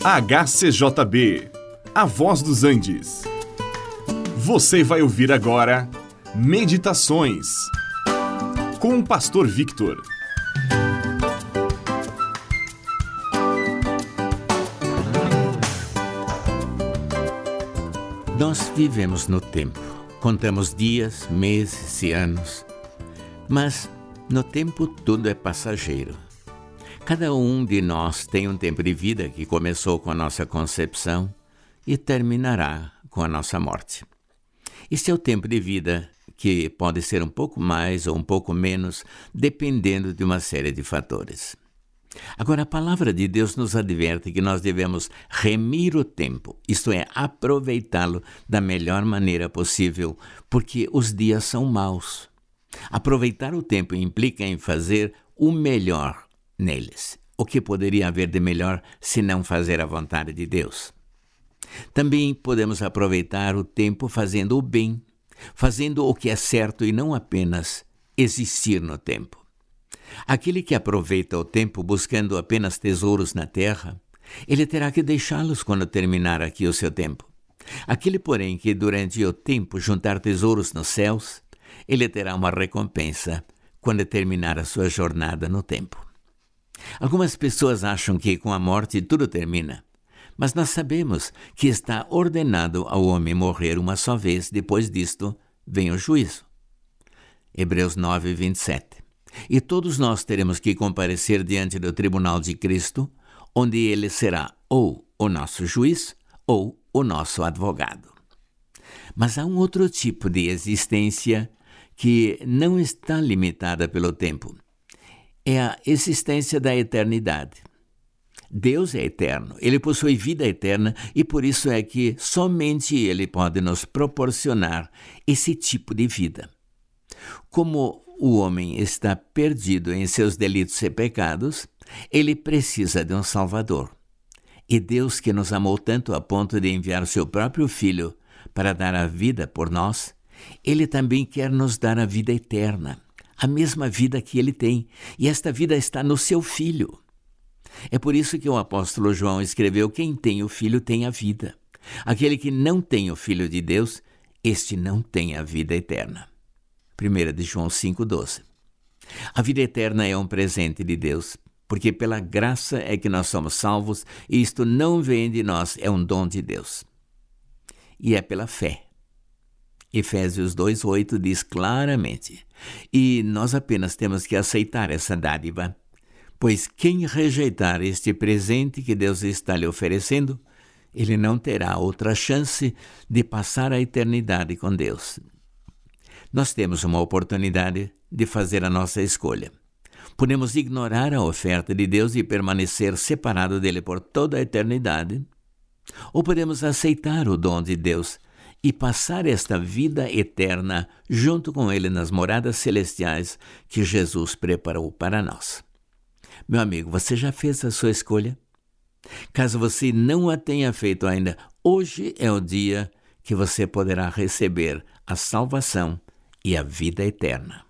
HCJB, A Voz dos Andes. Você vai ouvir agora Meditações com o Pastor Victor. Nós vivemos no tempo. Contamos dias, meses e anos. Mas no tempo tudo é passageiro. Cada um de nós tem um tempo de vida que começou com a nossa concepção e terminará com a nossa morte. Este é o tempo de vida que pode ser um pouco mais ou um pouco menos, dependendo de uma série de fatores. Agora, a palavra de Deus nos adverte que nós devemos remir o tempo, isto é, aproveitá-lo da melhor maneira possível, porque os dias são maus. Aproveitar o tempo implica em fazer o melhor neles. O que poderia haver de melhor se não fazer a vontade de Deus? Também podemos aproveitar o tempo fazendo o bem, fazendo o que é certo e não apenas existir no tempo. Aquele que aproveita o tempo buscando apenas tesouros na terra, ele terá que deixá-los quando terminar aqui o seu tempo. Aquele, porém, que durante o tempo juntar tesouros nos céus, ele terá uma recompensa quando terminar a sua jornada no tempo. Algumas pessoas acham que com a morte tudo termina, mas nós sabemos que está ordenado ao homem morrer uma só vez, depois disto vem o juízo. Hebreus 9, 27. E todos nós teremos que comparecer diante do tribunal de Cristo, onde ele será ou o nosso juiz ou o nosso advogado. Mas há um outro tipo de existência que não está limitada pelo tempo. É a existência da eternidade. Deus é eterno, Ele possui vida eterna e por isso é que somente Ele pode nos proporcionar esse tipo de vida. Como o homem está perdido em seus delitos e pecados, ele precisa de um Salvador. E Deus, que nos amou tanto a ponto de enviar o seu próprio Filho para dar a vida por nós, Ele também quer nos dar a vida eterna, a mesma vida que Ele tem, e esta vida está no seu Filho. É por isso que o apóstolo João escreveu: quem tem o Filho tem a vida. Aquele que não tem o Filho de Deus, este não tem a vida eterna. 1 de João 5,12. A vida eterna é um presente de Deus, porque pela graça é que nós somos salvos, e isto não vem de nós, é um dom de Deus. E é pela fé. Efésios 2,8 diz claramente: e nós apenas temos que aceitar essa dádiva, pois quem rejeitar este presente que Deus está lhe oferecendo, ele não terá outra chance de passar a eternidade com Deus. Nós temos uma oportunidade de fazer a nossa escolha. Podemos ignorar a oferta de Deus e permanecer separado dele por toda a eternidade, ou podemos aceitar o dom de Deus e passar esta vida eterna junto com Ele nas moradas celestiais que Jesus preparou para nós. Meu amigo, você já fez a sua escolha? Caso você não a tenha feito ainda, hoje é o dia que você poderá receber a salvação e a vida eterna.